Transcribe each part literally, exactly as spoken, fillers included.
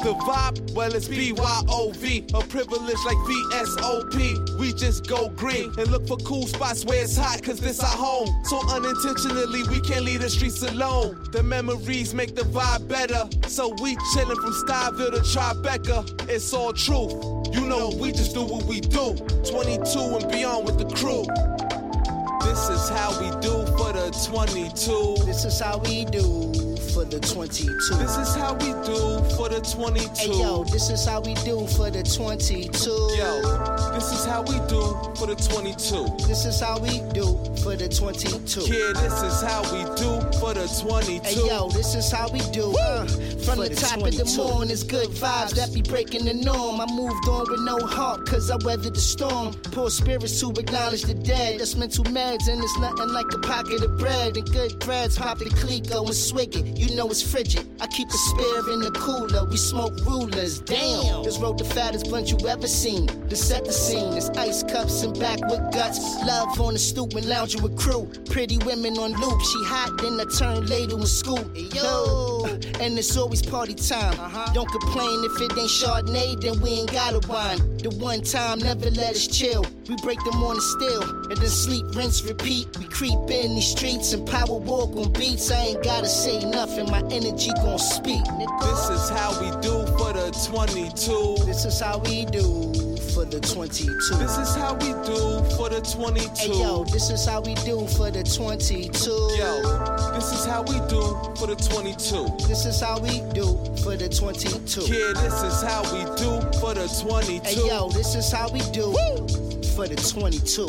The vibe, well, it's B Y O V. A privilege like V S O P. We just go green and look for cool spots where it's hot, cause this our home. So unintentionally, we can't leave the streets alone. The memories make the vibe better. So we chillin' from Stuyville to Tribeca. It's all truth. You know, we just do what we do. twenty-two and beyond with the crew. This is how we do for the twenty-two. This is how we do for the twenty-two. This is how we do for the twenty-two. Hey yo, this is how we do for the twenty-two. Yo, this is how we do for the twenty-two. This is how we do for the twenty-two. Yeah, this is how we do for the twenty-two. Hey yo, this is how we do. Uh, from the, the top twenty-two. Of the morning, it's good vibes that be breaking the norm. I moved on with no heart, cause I weathered the storm. Poor spirits to acknowledge the dead. That's mental meds, and it's nothing like a pocket of bread. And good threads, pop the Clico and swig it. You know it's frigid. I keep the spare in the cooler. We smoke rulers. Damn. This road the fattest blunt you ever seen. To set the scene, it's ice cups and backwood guts. Love on the stoop and lounging with crew. Pretty women on loop. She hot, then I turn ladle and scoop. Yo. And it's always party time. Uh-huh. Don't complain if it ain't Chardonnay, then we ain't got a wine. The one time, never let us chill. We break them on the still, and then sleep, rinse, repeat. We creep in these streets and power walk on beats. I ain't gotta say nothing, my energy gon' speak. Nigga. This is how we do for the twenty-two. This is how we do for the twenty-two. This is how we do for the twenty-two. Hey yo, this is how we do for the twenty-two. Yo, this is how we do for the twenty-two. This is how we do for the twenty-two. Yeah, this is how we do for the twenty-two. Hey yo, this is how we do Woo! For the twenty-two.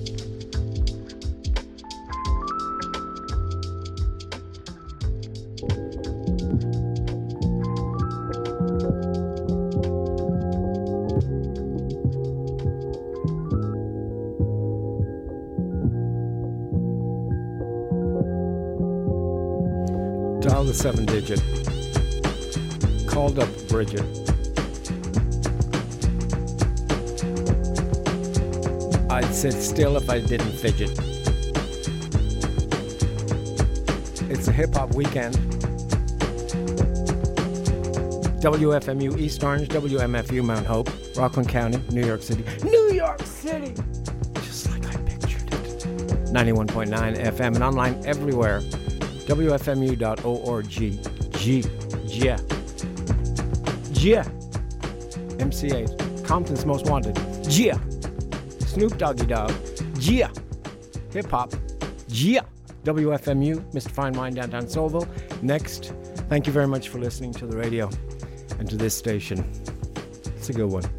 Dial the seven digit. Called up Bridget. I'd sit still if I didn't fidget. It's a hip-hop weekend. W F M U East Orange, W M F U Mount Hope, Rockland County, New York City. New York City! Just like I pictured it. ninety-one point nine F M and online everywhere. W F M U dot org. G. Yeah. Yeah. M C A. Compton's Most Wanted. Yeah. Snoop Doggy Dogg. Yeah. Hip Hop. Yeah. W F M U, Mister Fine Wine, downtown Solville. Next, thank you very much for listening to the radio and to this station. It's a good one.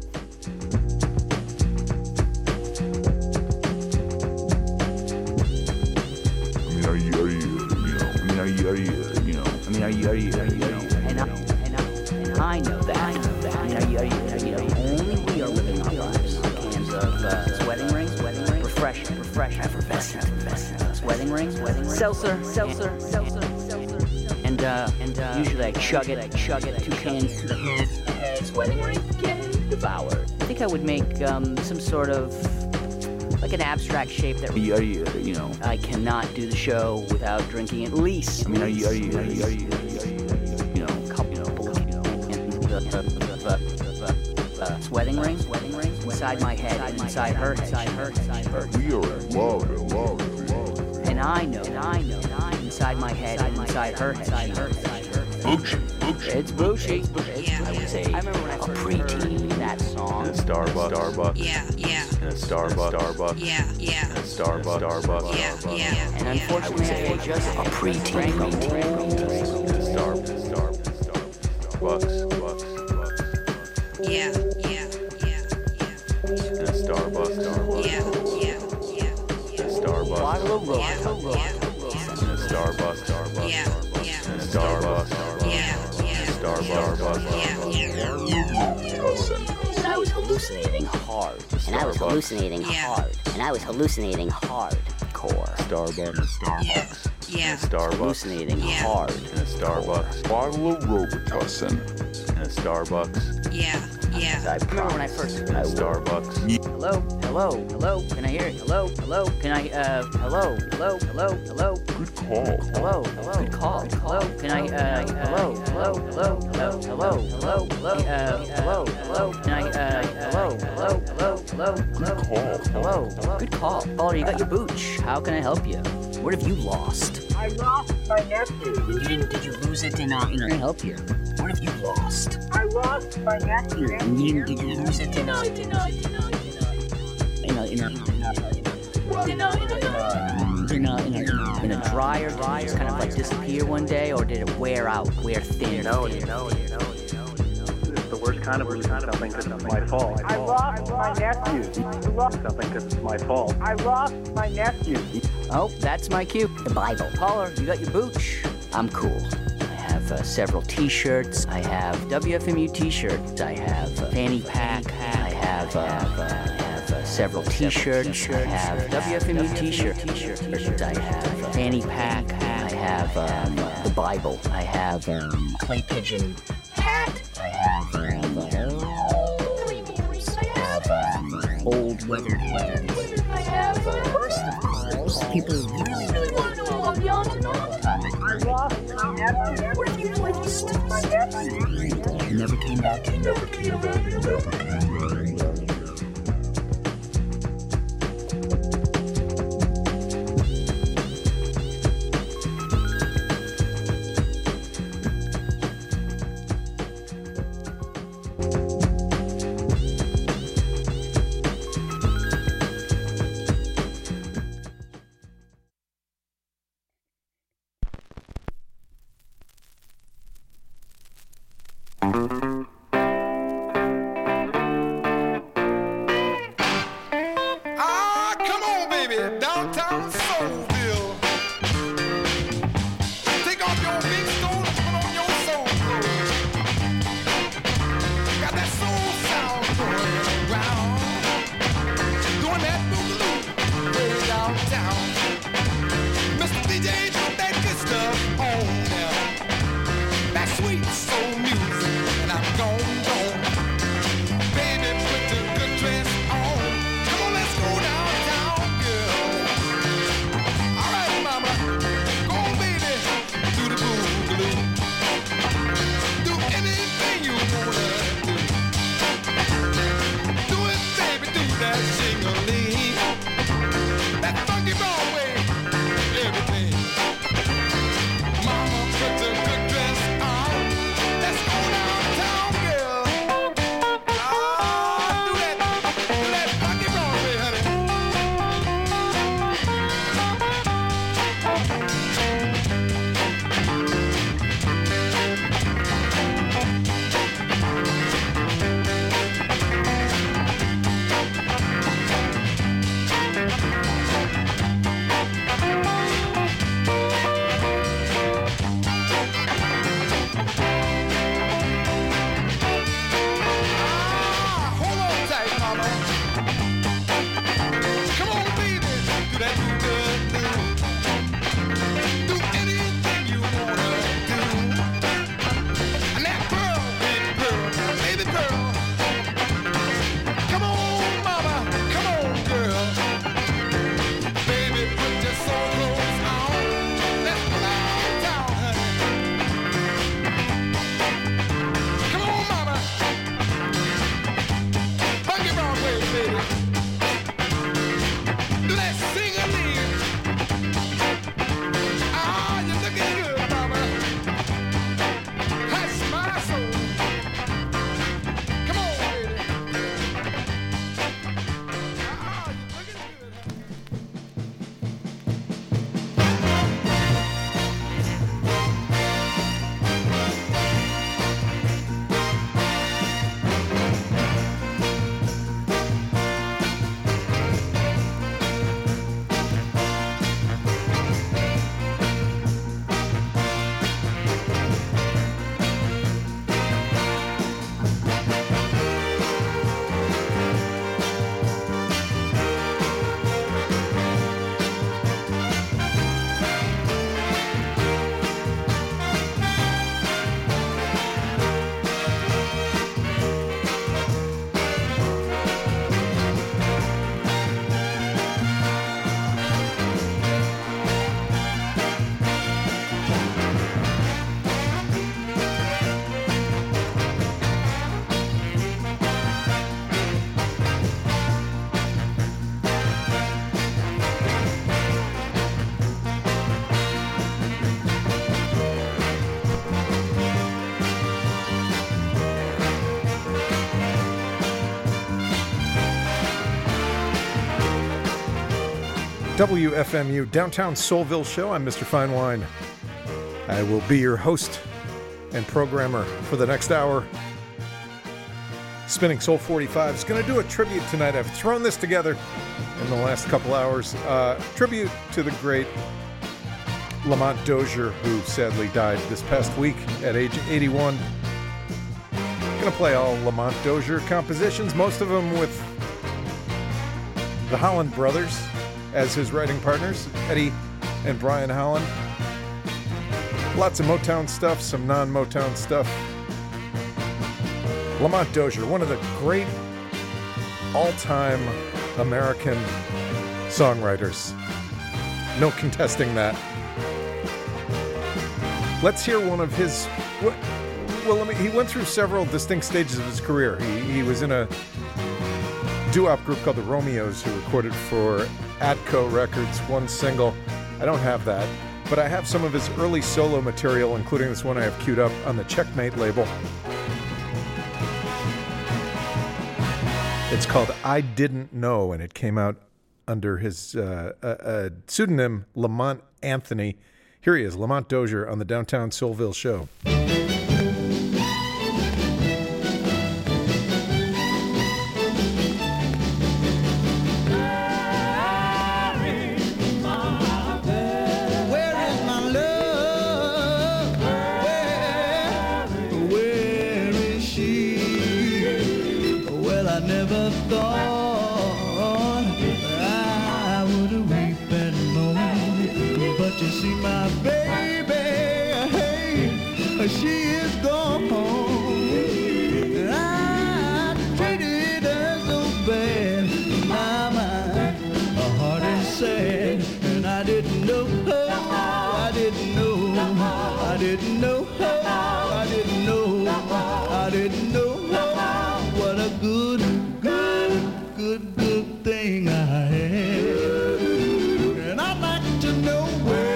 I mean, are you, are you, you know, I mean, are you, are you, you know, I mean, are you, are you, are you, are you, and I, and I, and I know that, I know that, I mean, are you, are you, are you, are you, only we are living our lives on cans of, uh, wedding rings, wedding rings, refreshing, refreshing, effervescent, effervescent, wedding rings, wedding rings, seltzer, seltzer, seltzer, seltzer, and, uh, and, uh, usually I chug it, I chug it, two cans to the head, wedding ring, get devoured. I think I would make, um, some sort of, like an abstract shape that are you, are you, you know, I cannot do the show without drinking at least. I mean, are you, are you, are you, are you, are you, are you, you know, couple, you know, you know, and the, the, the, the, the wedding rings, wedding rings, inside my head, inside her, inside her, inside her. We are in love, in love, in love. And I know, and I know, and I inside my head, inside her, inside her, inside her. Boochie, Boochie. It's Boochie. Yeah. I would say, I remember when I first preteen that song. In a Starbucks, Starbucks. Yeah, yeah. In a Starbucks, Starbucks. Yeah, yeah. In a Starbucks, Starbucks. Yeah, yeah. And unfortunately, I was just a preteen. In a Starbucks, Starbucks, Starbucks, Bucks, Bucks. Yeah, yeah, yeah, yeah. In a Starbucks, Starbucks. Yeah, yeah, yeah. In a Starbucks. Waterloo Road. Yeah, yeah. In a Starbucks, Starbucks. Yeah, yeah. In a Starbucks, Starbucks. Yeah, yeah. Starbucks, Starbucks. Yeah, yeah. And I was hallucinating hard. And I was hallucinating Yeah. hard. And I was hallucinating hard. Core. Starbucks, Yeah, Starbucks. yeah. Starbucks. Hallucinating Yeah. hard. In a Starbucks. Waterloo Robitussin. In a Starbucks. Yeah, yeah. I remember when I first. I Starbucks. Hello, hello, hello. Can I hear it? Hello, hello. Can I? Uh, hello, hello, hello, hello. Good call. Hello, hello. Good call. Hello. Can I? Uh, hello, hello, hello, hello, hello, hello, hello. Uh, hello, hello. Can I? Uh, hello, hello, hello, hello, hello. Call. Hello. Good call. Caller, you got your booch. How can I help you? What have you lost? I lost my nephew. You didn't? Did you lose it in? Uh, in? How can I help you? What have you lost? I lost my nephew. You didn't? Did you lose it in? Uh, in? Uh, in? Uh, in? Uh, in? Uh, in? Uh, in? Uh, in a, in a, in a dryer, did it just kind of like disappear one day, or did it wear out, wear thin? You know, you know, you know, you know, you know. It's the worst kind of losing something because it's my fault. I lost my nephew. I lost something because it's my fault. I lost my nephew. Oh, that's my cue. The Bible. Caller, you got your booch. I'm cool. I have uh, several T-shirts. I have W F M U T-shirts. I have uh, fanny pack. I have. Uh, uh, Several T-shirts. I have W F M U T-shirts. I have fanny pack. I have um, the Bible. I have um, clay pigeon hat. I have um, I have um, old weathered hair. I have uh, first of course people really really want to know about beyond the normal topic. I lost my nephew. What have you lost? My nephew. Never came back. Never came back. Never came back. W F M U Downtown Soulville Show. I'm Mister Fine Wine. I will be your host and programmer for the next hour. Spinning Soul forty-five is going to do a tribute tonight. I've thrown this together in the last couple hours. Uh, tribute to the great Lamont Dozier, who sadly died this past week at age eighty-one. Going to play all Lamont Dozier compositions, most of them with the Holland brothers as his writing partners, Eddie and Brian Holland. Lots of Motown stuff, some non-Motown stuff. Lamont Dozier, one of the great all-time American songwriters. No contesting that. Let's hear one of his... Well, let me, he went through several distinct stages of his career. He, he was in a doo-wop group called the Romeos, who recorded for Atco Records, one single. I don't have that, but I have some of his early solo material, including this one I have queued up on the Checkmate label. It's called I Didn't Know, and it came out under his uh, uh, uh, pseudonym Lamont Anthony. Here he is, Lamont Dozier, on the Downtown Soulville Show. She is gone home, and I treated her so bad. My mind, my heart is sad, and I didn't know her. I didn't know, I didn't know her. I didn't know, I didn't know her. What a good, good, good, good thing I had, and I'd like to know where.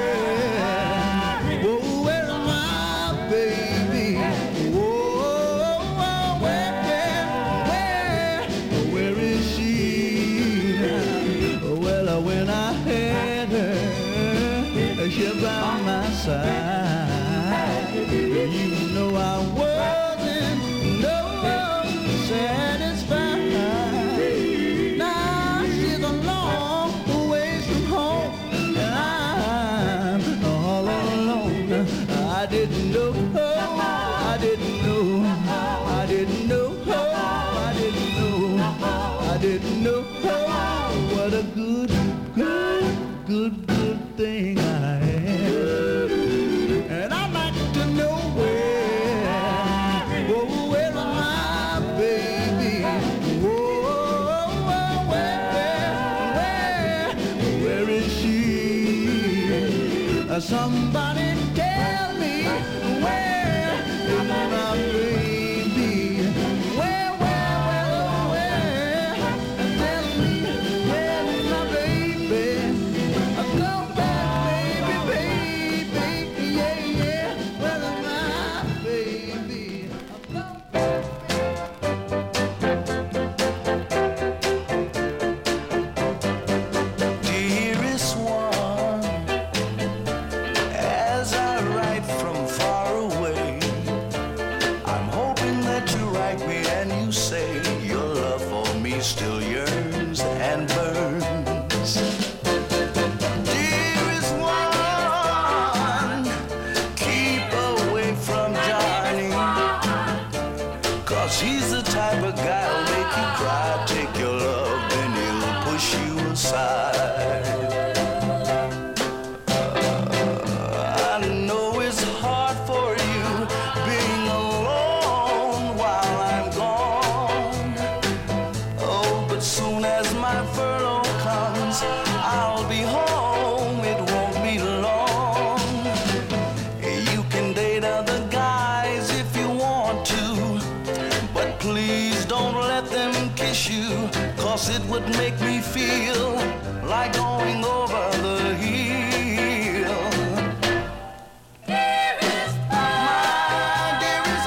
By my side, you know I wasn't no satisfied. Now she's a long ways from home, and I'm all alone. I didn't know her, I didn't know, I didn't know her, I didn't know, I didn't know her. What a good, good, good, good thing I had. Somebody tell me where is my baby? Where, where, where, where? Tell me where is my baby? Come back, baby, baby, yeah, yeah. Where is my baby? Come back. Dearest one, as I write from far away, I'm hoping that you write me and you say your love for me still yearns and burns. Dearest one, keep away from Johnny, 'cause he's the type of guy who'll make you cry, take your love, then he'll push you aside. It would make me feel like going over the hill. Dearest one, dearest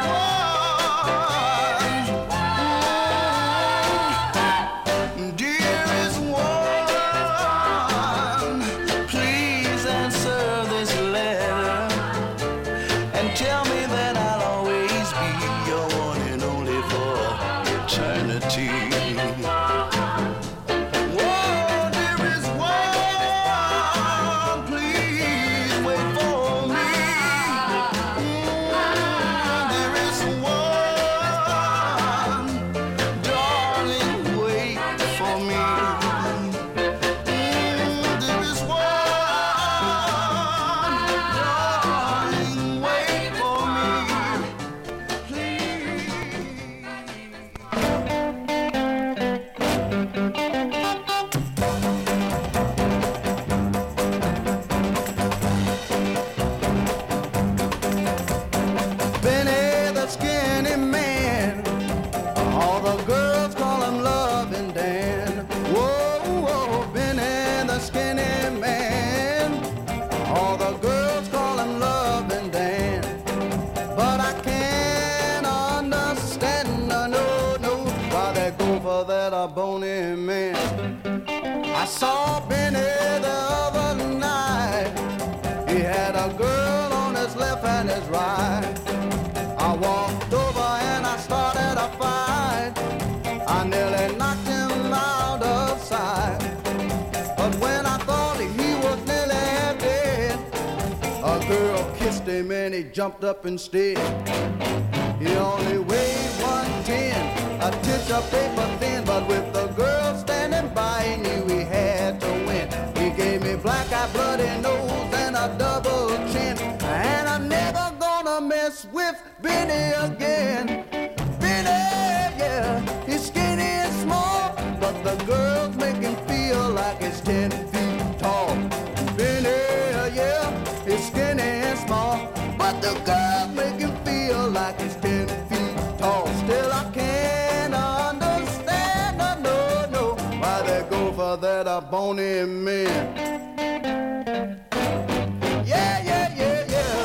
one, dearest one, eternity. And he jumped up instead. He only weighed one ten, a titch of paper thin, but with the girl standing by, he knew he had to win. He gave me black eye, bloody nose, and a double chin, and I'm never gonna mess with Benny again. Benny, yeah, he's skinny and small, but the girls make him feel like he's ten feet tall. Benny, yeah, he's skinny and small, but the girls make him feel like he's ten feet tall. Still I can't understand, no, no, no, why they go for that a bony man. Yeah, yeah, yeah, yeah.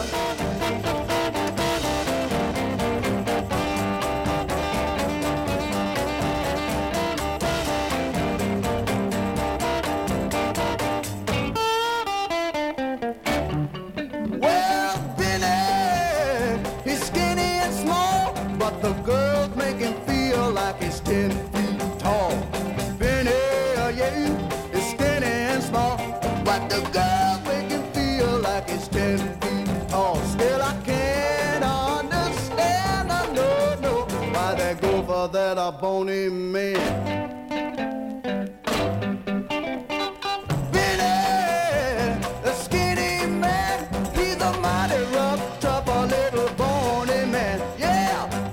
The girls make him feel like he's ten feet tall. Benny, yeah, is skinny and small, but the girls make him feel like he's ten feet tall. Still I can't understand, no, no, no, why they go for that a bony man. Benny, the skinny man, he's a mighty rough, tough, a little bony man. Yeah.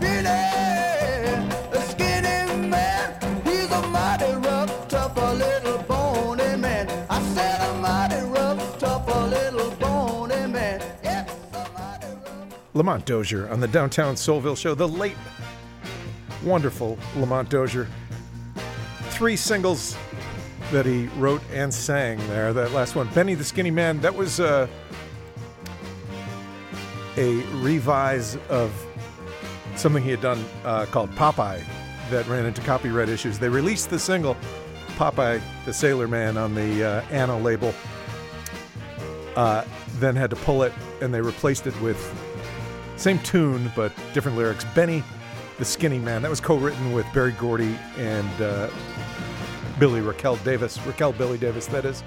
Lamont Dozier on the Downtown Soulville Show, the late, wonderful Lamont Dozier. Three singles that he wrote and sang there. That last one, Benny the Skinny Man, that was uh, a revise of something he had done uh, called Popeye that ran into copyright issues. They released the single Popeye the Sailor Man on the uh, Anna label, uh, then had to pull it, and they replaced it with same tune, but different lyrics. Benny the Skinny Man. That was co-written with Berry Gordy and uh, Billy Raquel Davis. Raquel Billy Davis, that is.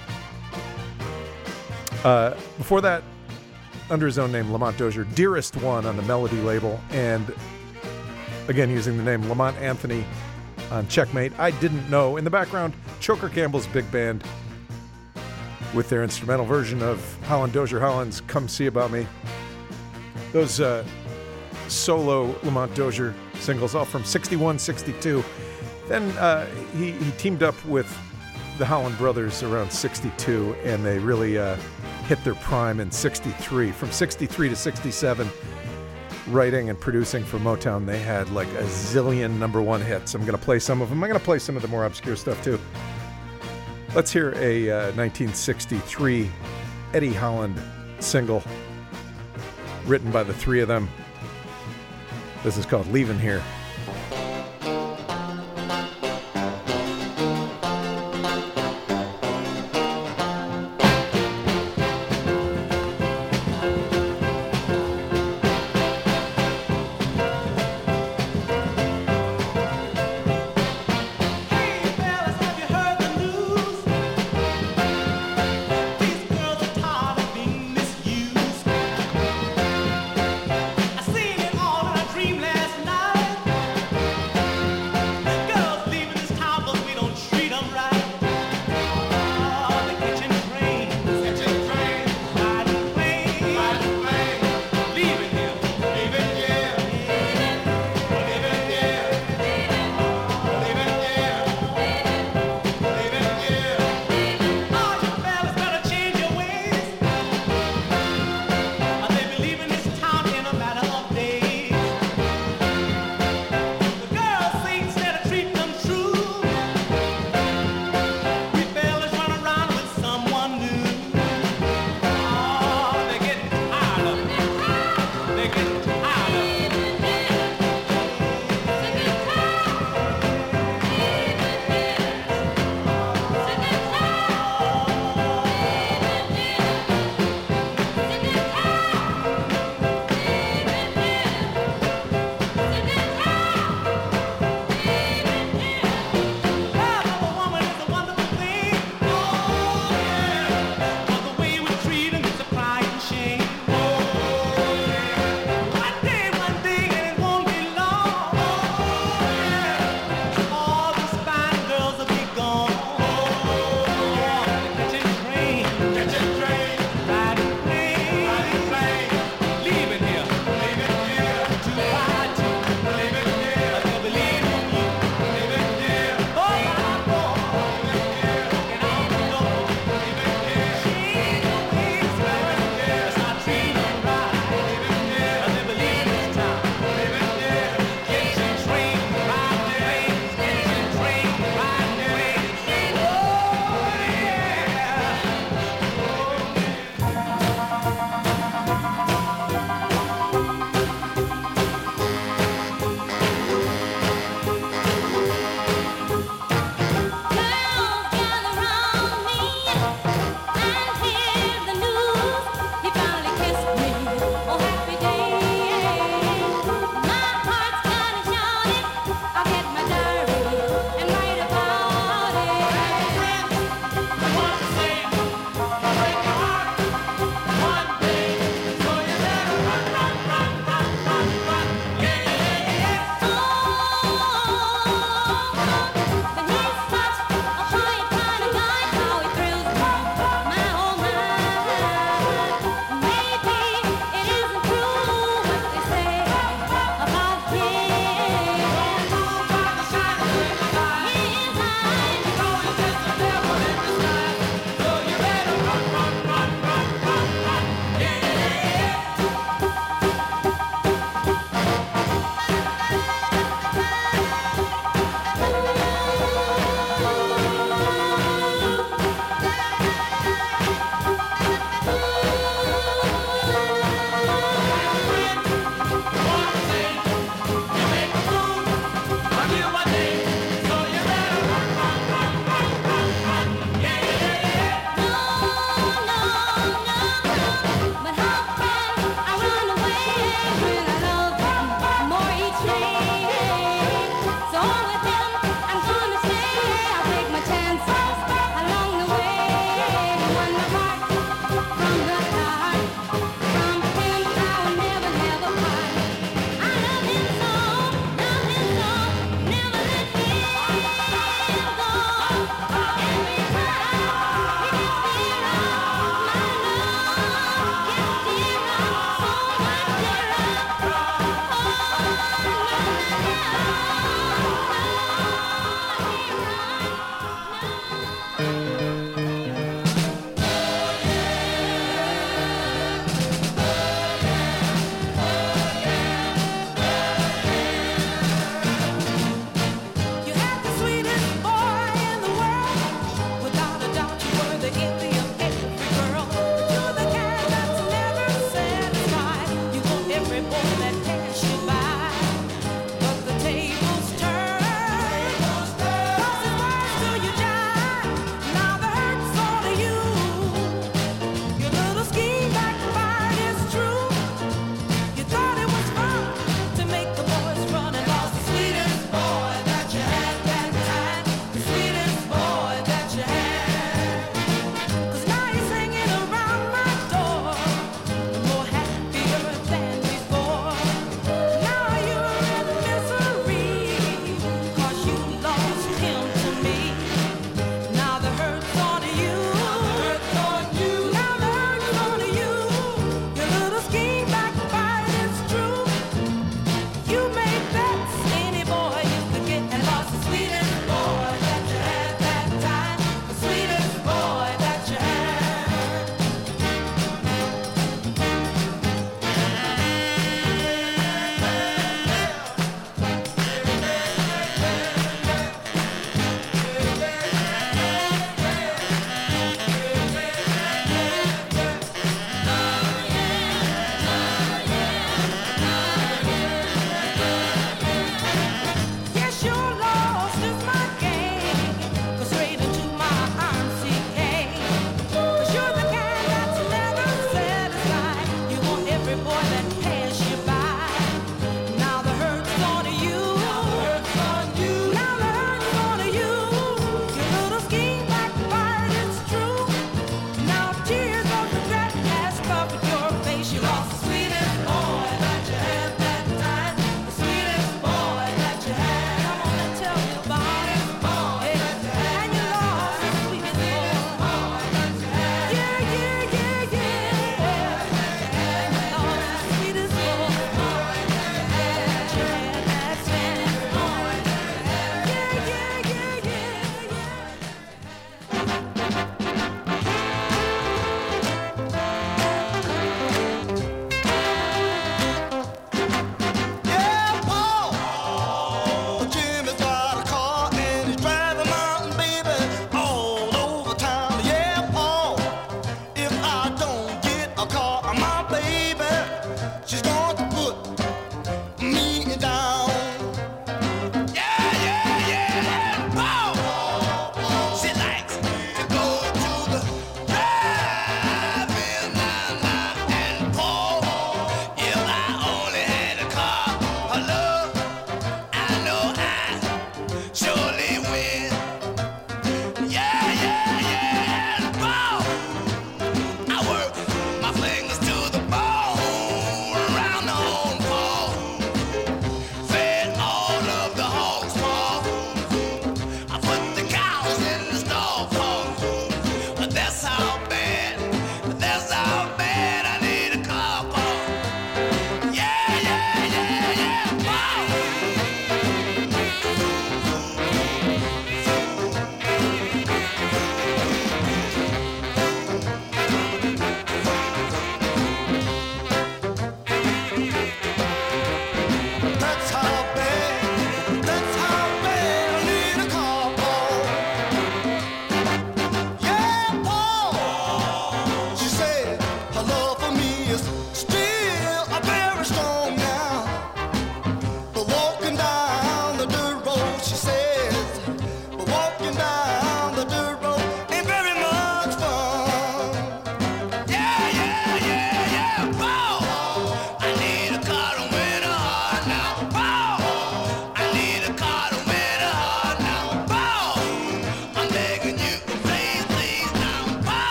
Uh, before that, under his own name, Lamont Dozier, Dearest One on the Melody label, and again using the name Lamont Anthony on Checkmate. I Didn't Know. In the background, Choker Campbell's big band with their instrumental version of Holland Dozier Holland's Come See About Me. Those uh, solo Lamont Dozier singles, all from sixty-one, sixty-two. Then uh, he, he teamed up with the Holland Brothers around sixty-two, and they really uh, hit their prime in sixty-three. From sixty-three to sixty-seven, writing and producing for Motown, they had like a zillion number one hits. I'm going to play some of them. I'm going to play some of the more obscure stuff too. Let's hear a uh, nineteen sixty-three Eddie Holland single written by the three of them. This is called Leavin' Here.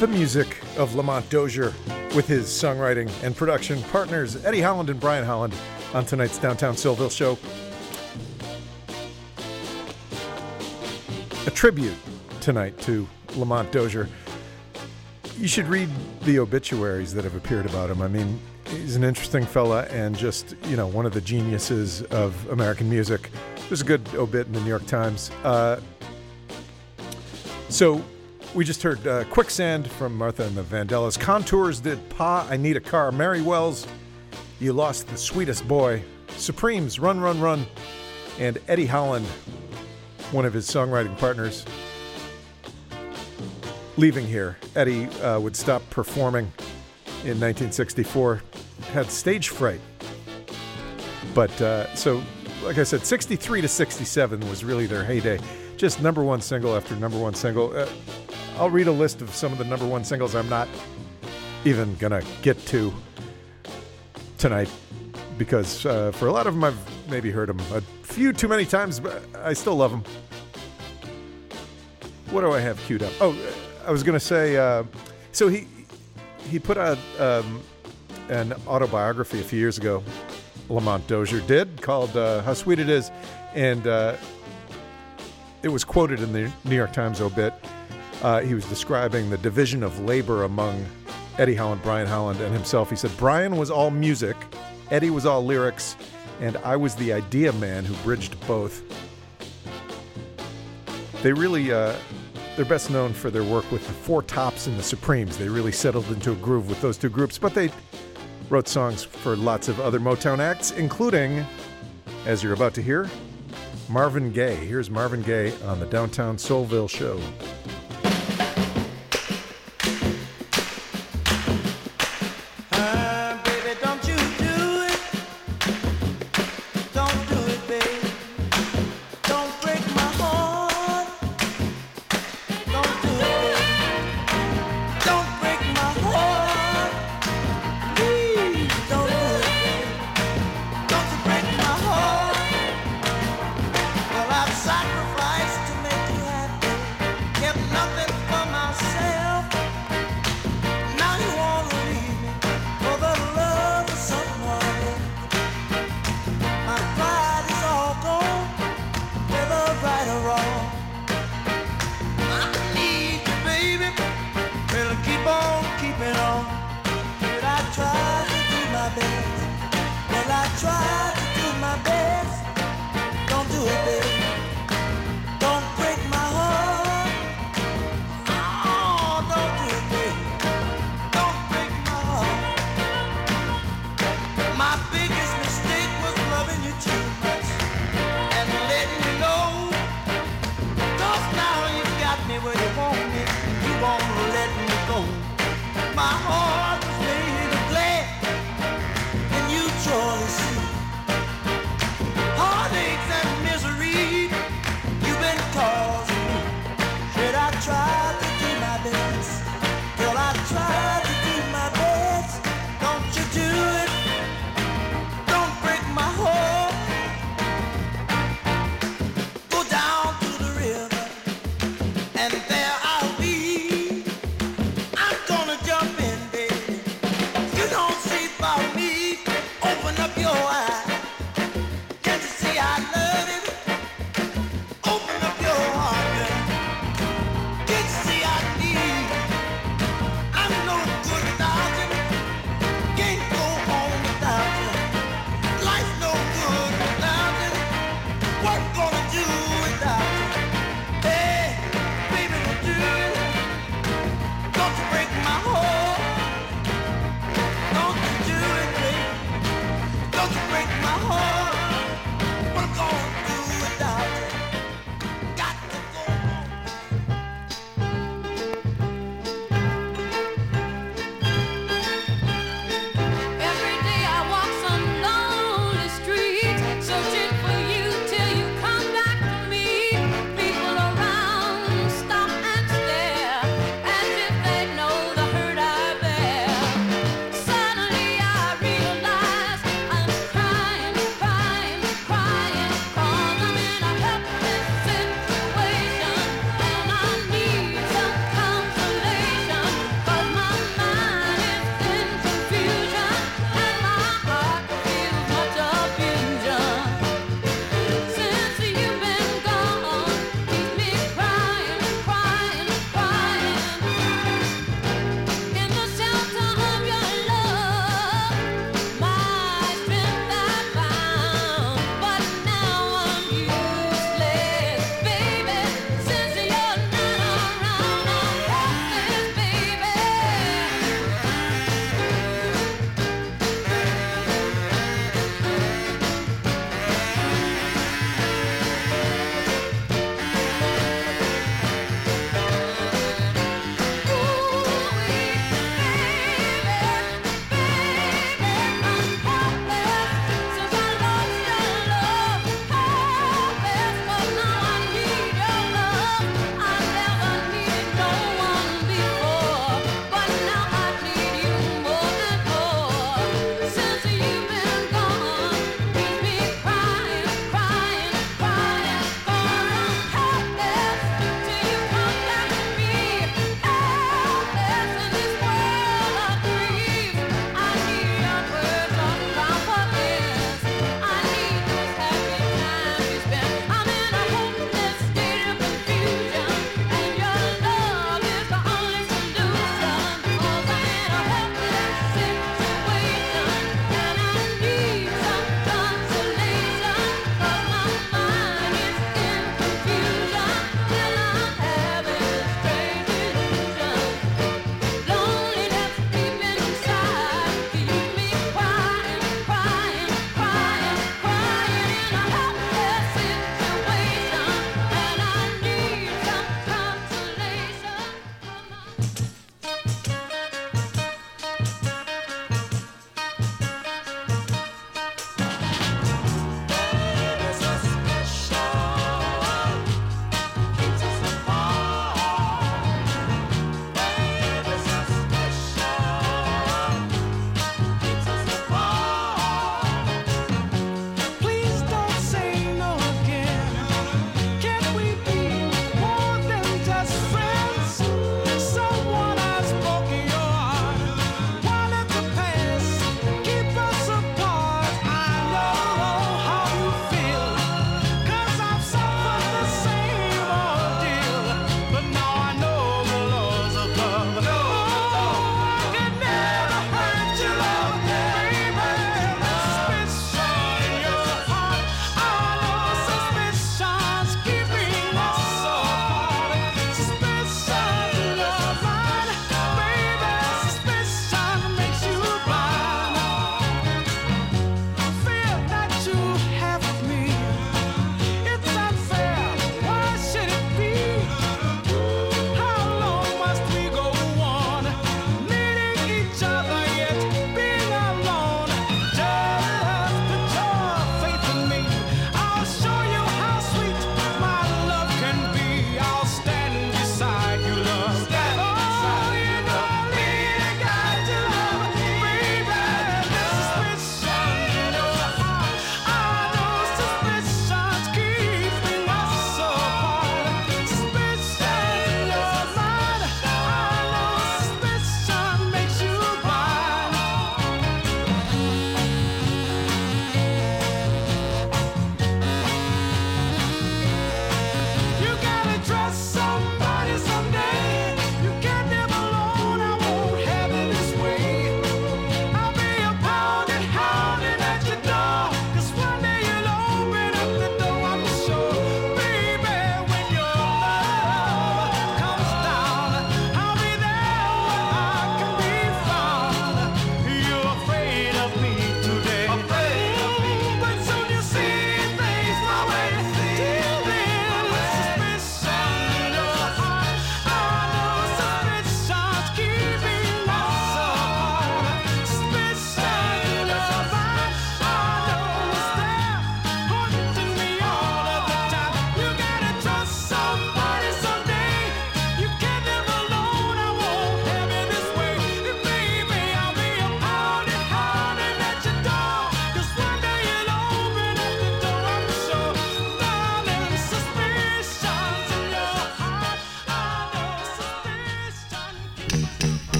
the music of Lamont Dozier with his songwriting and production partners Eddie Holland and Brian Holland on tonight's Downtown Soulville show. A tribute tonight to Lamont Dozier. You should read the obituaries that have appeared about him. I mean, he's an interesting fella and just, you know, one of the geniuses of American music. There's a good obit in the New York Times. Uh, so we just heard uh, Quicksand from Martha and the Vandellas. Contours did Pa, I Need a Car. Mary Wells, You Lost the Sweetest Boy. Supremes, Run, Run, Run. And Eddie Holland, one of his songwriting partners, leaving here. Eddie uh, would stop performing in nineteen sixty-four, had stage fright. But uh, so, like I said, sixty-three to sixty-seven was really their heyday. Just number one single after number one single. Uh, I'll read a list of some of the number one singles I'm not even gonna get to tonight because uh, for a lot of them I've maybe heard them a few too many times, but I still love them. What do I have queued up? Oh, I was gonna say, uh, so he he put out um, an autobiography a few years ago. Lamont Dozier did, called uh, How Sweet It Is, and uh, it was quoted in the New York Times obit. Uh, he was describing the division of labor among Eddie Holland, Brian Holland, and himself. He said, Brian was all music, Eddie was all lyrics, and I was the idea man who bridged both. They really, uh, they're best known for their work with the Four Tops and the Supremes. They really settled into a groove with those two groups, but they wrote songs for lots of other Motown acts, including, as you're about to hear, Marvin Gaye. Here's Marvin Gaye on the Downtown Soulville show. Open up your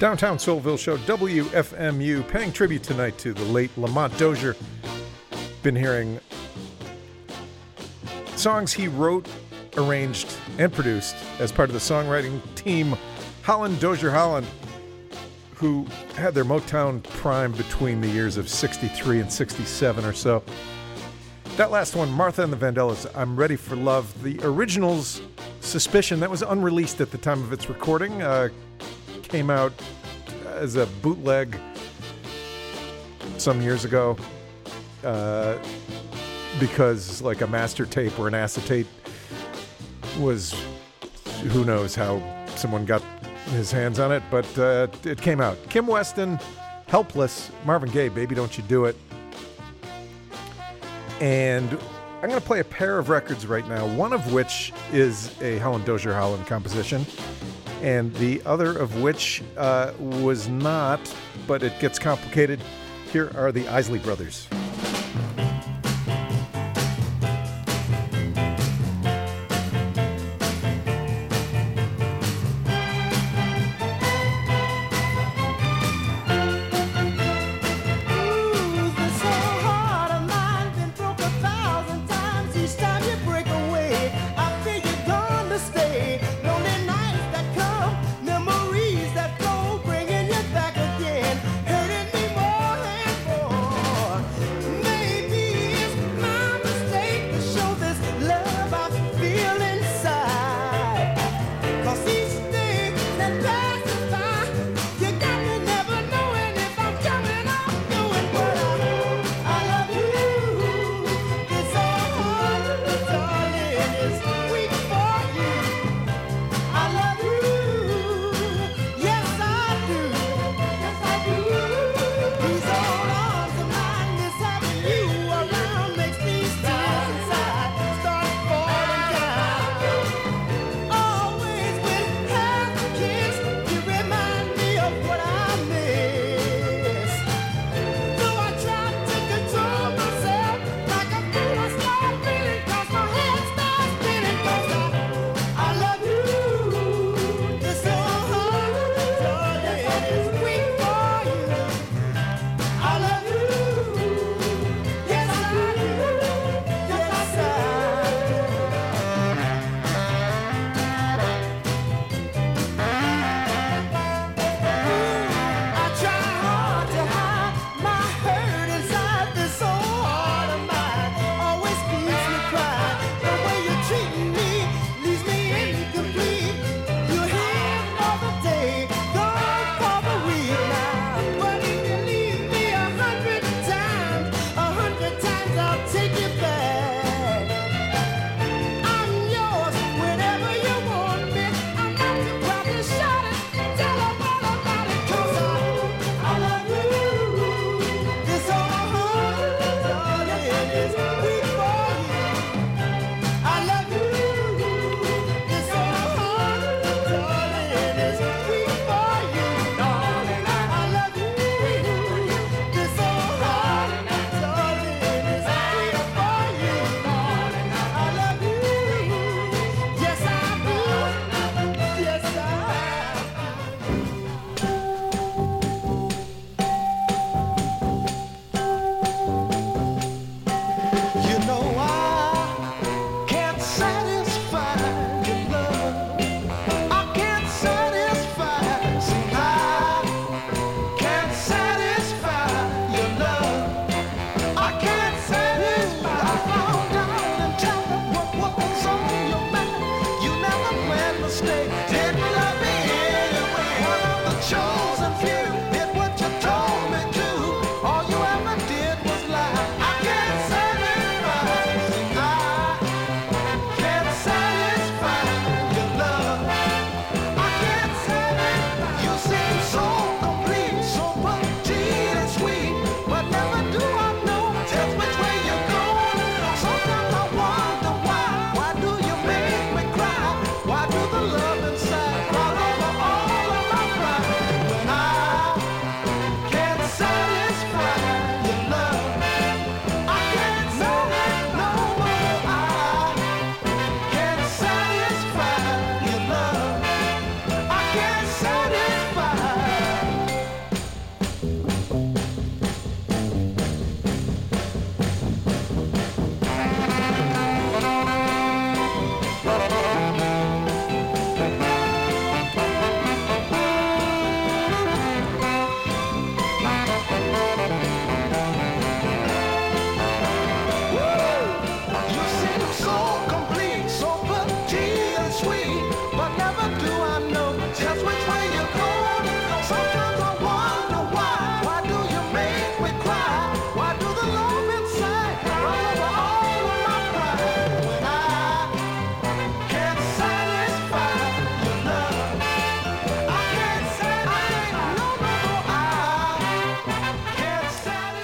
Downtown Soulville Show, W F M U, paying tribute tonight to the late Lamont Dozier. Been hearing songs he wrote, arranged, and produced as part of the songwriting team Holland Dozier Holland, who had their Motown prime between the years of sixty-three and sixty-seven or so. That last one, Martha and the Vandellas, I'm Ready for Love. The original's Suspicion, that was unreleased at the time of its recording, uh, came out as a bootleg some years ago uh, because like a master tape or an acetate was, who knows how someone got his hands on it, but uh, it came out. Kim Weston, Helpless, Marvin Gaye, Baby Don't You Do It. And I'm going to play a pair of records right now, one of which is a Holland Dozier Holland composition, and the other of which uh, was not, but it gets complicated. Here are the Isley Brothers. Memories that go bringing you back again, hurting me more and more.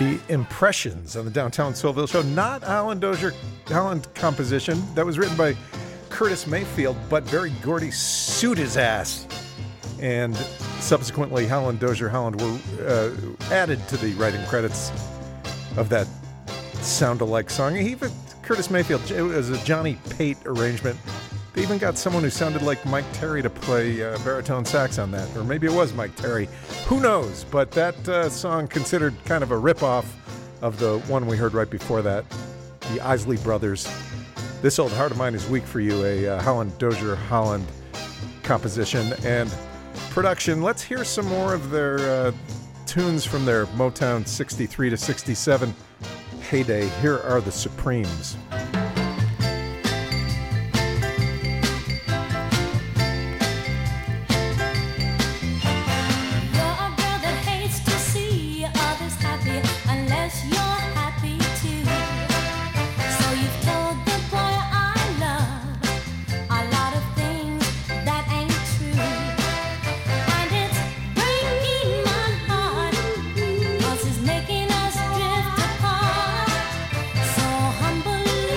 The Impressions on the Downtown Soulville Show. Not Alan Dozier Holland composition. That was written by Curtis Mayfield, but Berry Gordy sued his ass. And subsequently, Holland Dozier Holland were uh, added to the writing credits of that sound-alike song. He even, Curtis Mayfield, it was a Johnny Pate arrangement. They even got someone who sounded like Mike Terry to play uh, baritone sax on that. Or maybe it was Mike Terry. Who knows? But that uh, song considered kind of a ripoff of the one we heard right before that, the Isley Brothers. This Old Heart of Mine is Weak for You, a uh, Holland Dozier Holland composition and production. Let's hear some more of their uh, tunes from their Motown sixty-three to sixty-seven heyday. Here are the Supremes. Making us drift apart. So humble.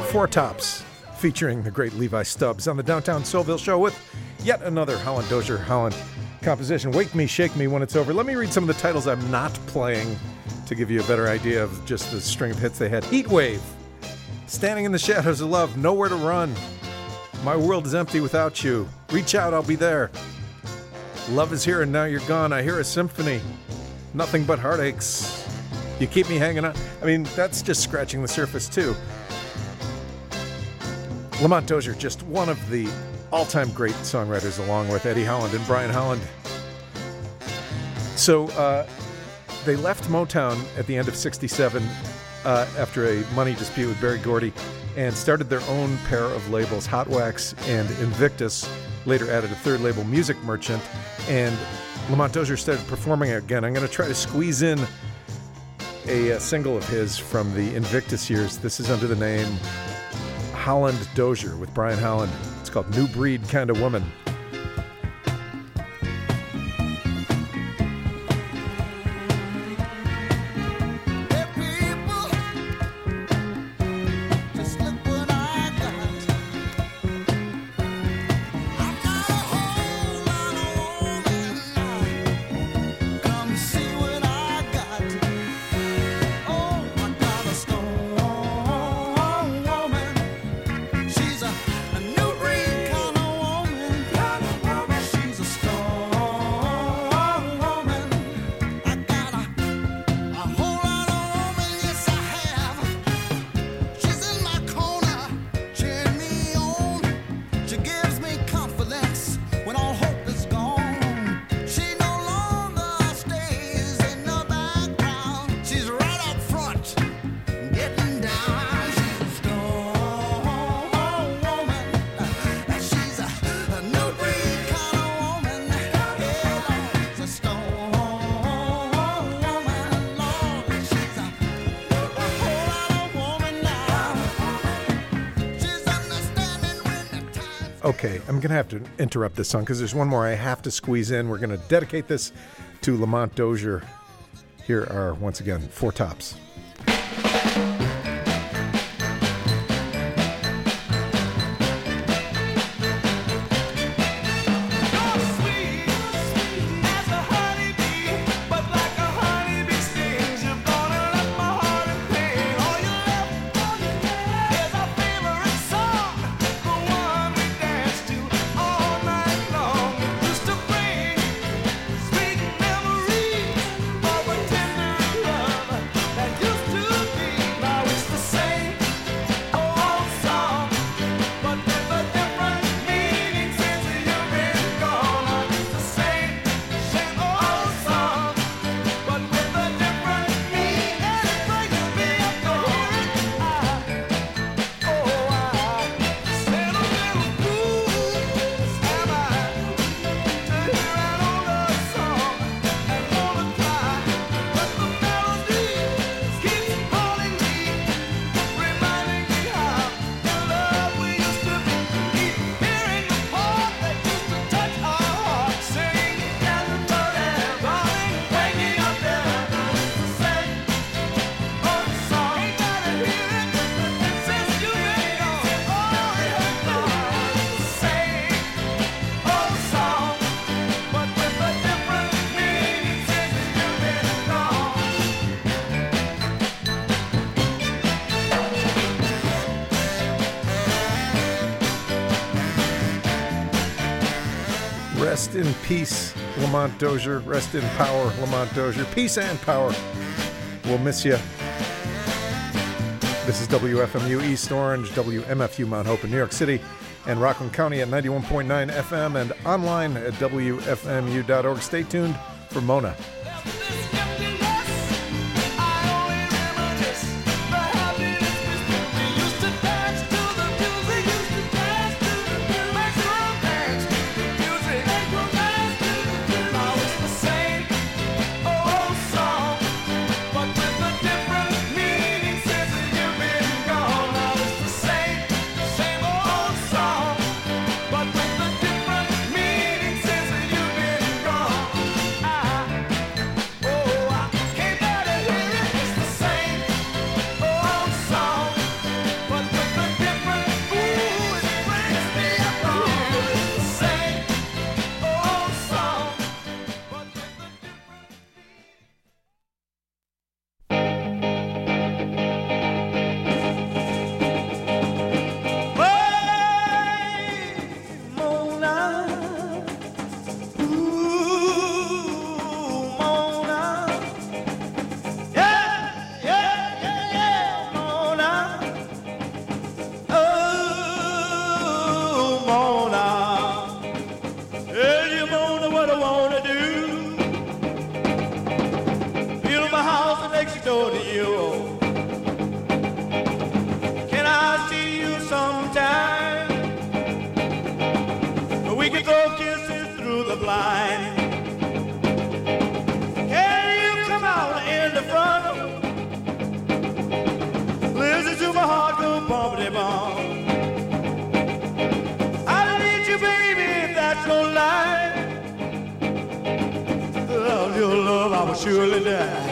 Four Tops, featuring the great Levi Stubbs on the Downtown Soulville Show with yet another Holland Dozier Holland composition, Wake Me, Shake Me When It's Over. Let me read some of the titles I'm not playing to give you a better idea of just the string of hits they had. Heat Wave, Standing in the Shadows of Love, Nowhere to Run, My World is Empty Without You, Reach Out, I'll Be There, Love is Here and Now You're Gone, I Hear a Symphony, Nothing But Heartaches, You Keep Me Hanging On. I mean, that's just scratching the surface, too. Lamont Dozier, just one of the all-time great songwriters, along with Eddie Holland and Brian Holland. So uh, they left Motown at the end of sixty-seven uh, after a money dispute with Berry Gordy and started their own pair of labels, Hot Wax and Invictus. Later added a third label, Music Merchant, and Lamont Dozier started performing again. I'm going to try to squeeze in a, a single of his from the Invictus years. This is under the name Holland Dozier with Brian Holland. It's called New Breed Kind of Woman. Okay, I'm going to have to interrupt this song because there's one more I have to squeeze in. We're going to dedicate this to Lamont Dozier. Here are, once again, Four Tops. Rest in peace, Lamont Dozier. Rest in power, Lamont Dozier. Peace and power. We'll miss you. This is W F M U East Orange, W M F U Mount Hope in New York City, and Rockland County at ninety-one point nine F M and online at W F M U dot org. Stay tuned for Mona. door to you. Can I see you sometime? We can throw kisses through the blind. Can you come out in the front? Listen to my heart go bumpity bump. I need you, baby, if that's no lie. Without your love, I will surely die.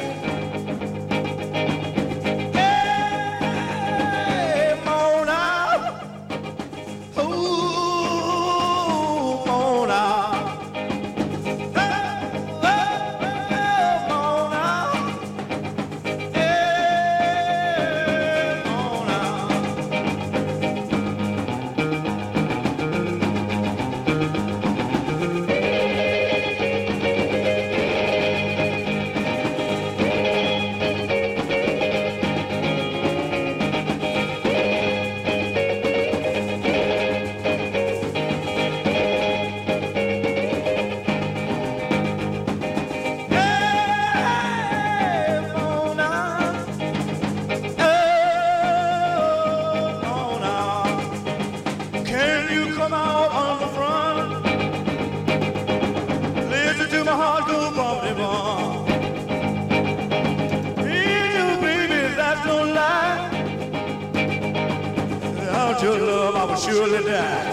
Your love, I will surely die.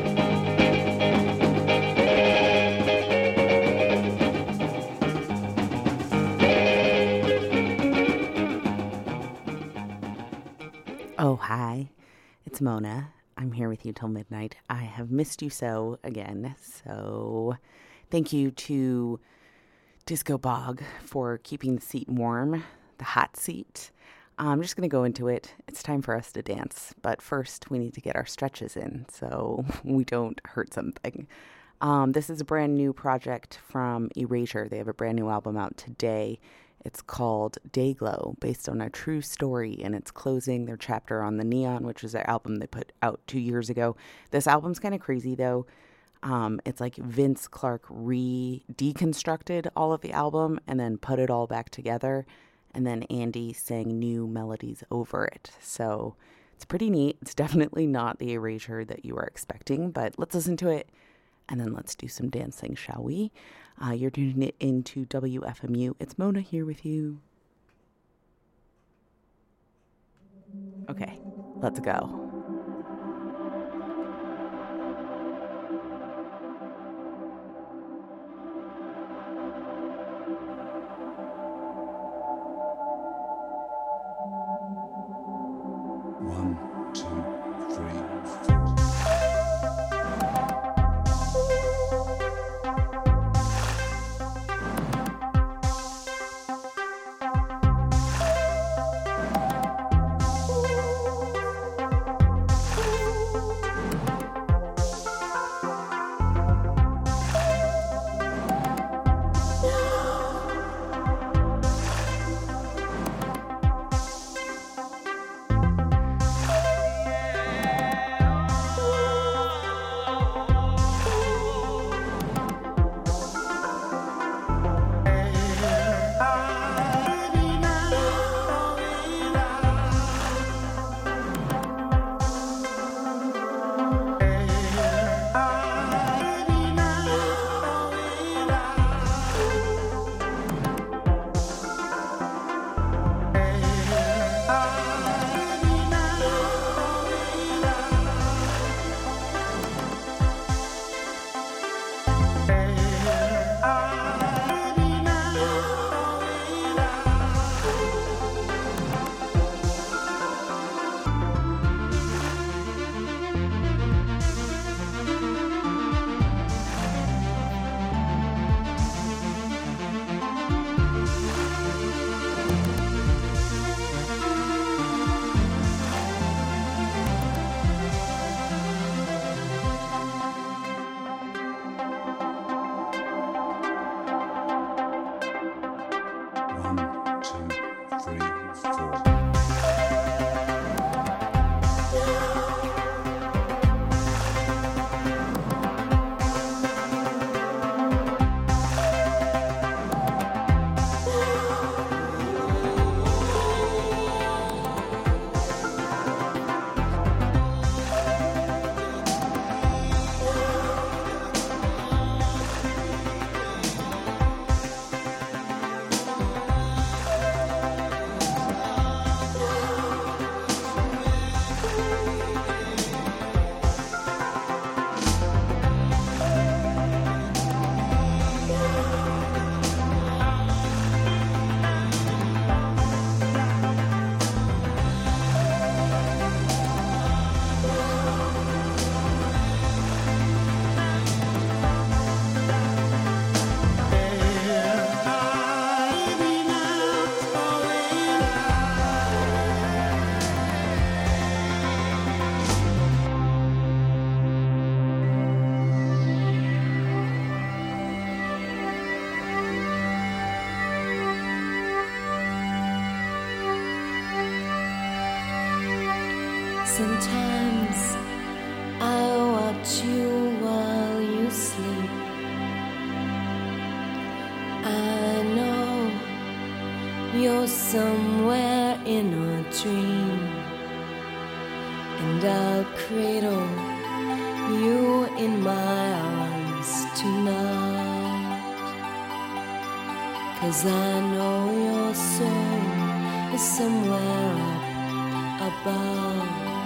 Oh, hi. It's Mona. I'm here with you till midnight. I have missed you so again. So thank you to Disco Bog for keeping the seat warm, the hot seat. I'm just going to go into it. It's time for us to dance. But first, we need to get our stretches in so we don't hurt something. Um, this is a brand new project from Erasure. They have a brand new album out today. It's called Dayglow, based on a true story, and it's closing their chapter on The Neon, which is their album they put out two years ago. This album's kind of crazy, though. Um, it's like Vince Clarke re-deconstructed all of the album and then put it all back together. And then Andy sang new melodies over it. So it's pretty neat. It's definitely not the Erasure that you are expecting, but let's listen to it and then let's do some dancing, shall we? Uh, you're tuning it into W F M U. It's Mona here with you. Okay, let's go. One, two, three, Sometimes I watch you while you sleep. I know you're somewhere in a dream, and I'll cradle you in my arms tonight. 'Cause I know your soul is somewhere up above.